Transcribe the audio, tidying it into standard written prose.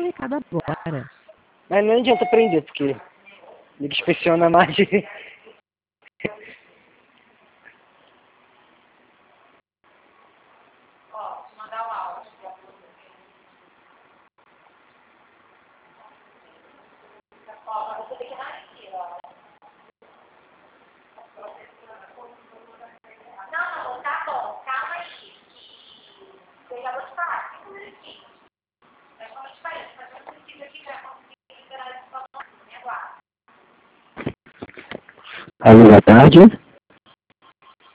recado agora. Mas não adianta prender, porque ele inspeciona mais. Alô, boa tarde.